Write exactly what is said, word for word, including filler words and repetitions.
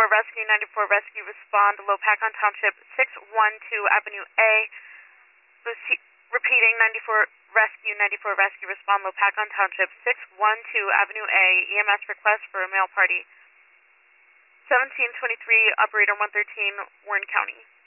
Rescue, ninety-four Rescue, respond, Lopakon Township, six one two Avenue A. Lucy, repeating, ninety-four Rescue, ninety-four Rescue, respond, Lopakon Township, six one two Avenue A. E M S request for a mail party. seventeen twenty-three, Operator one thirteen, Warren County.